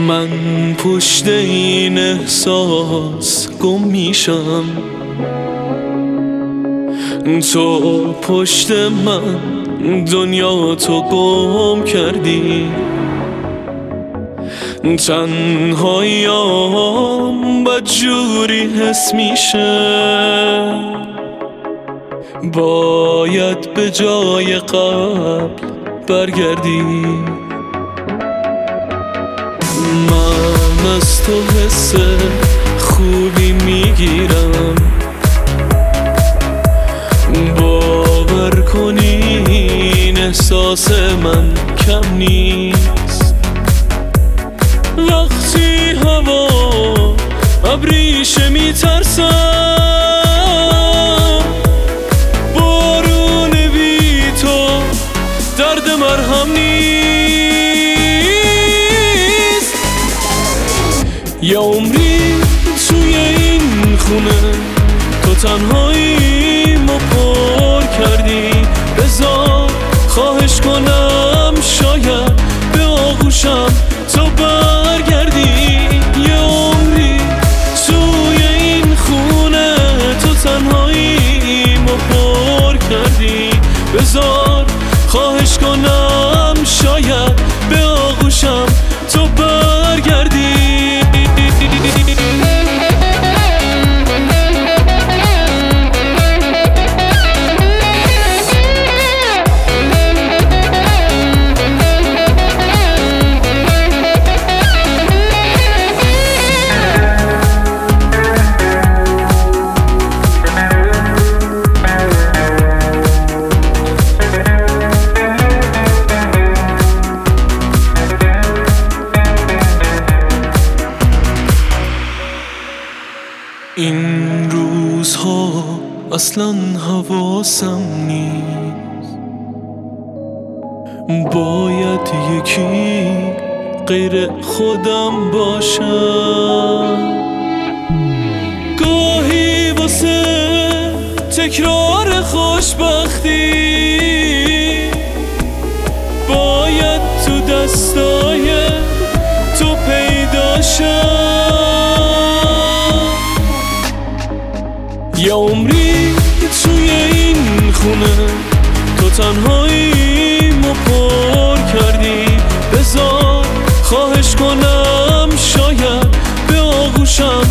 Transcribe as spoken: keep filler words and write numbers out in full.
من پشت این احساس گم میشم، تو پشت من دنیا تو گم کردی. تنهاییام بدجوری حس میشه، باید به جای قبل برگردی. من از تو حس خوبی میگیرم، باور کنی این احساس من کم نیست. وقتی هوا ابریشه میترسم، بارون بی تو درد مرهم نیست. یه عمری توی این خونه تو تنهاییمو پر کردی. بذار خواهش کنم شاید به آغوشم تو برگردی. یه عمری توی این خونه تو تنهاییمو پر کردی. بذار خواهش کنم شاید به آغوشم تو برگردی. این روزها اصلا حواسم نیست، باید یکی غیر خودم باشم. گاهی واسه تکرار خوشبختی باید تو دستای تو پیدا شم. یه عمری توی این خونه تو تنهاییمو پر کردی. بذار خواهش کنم شاید به آغوشم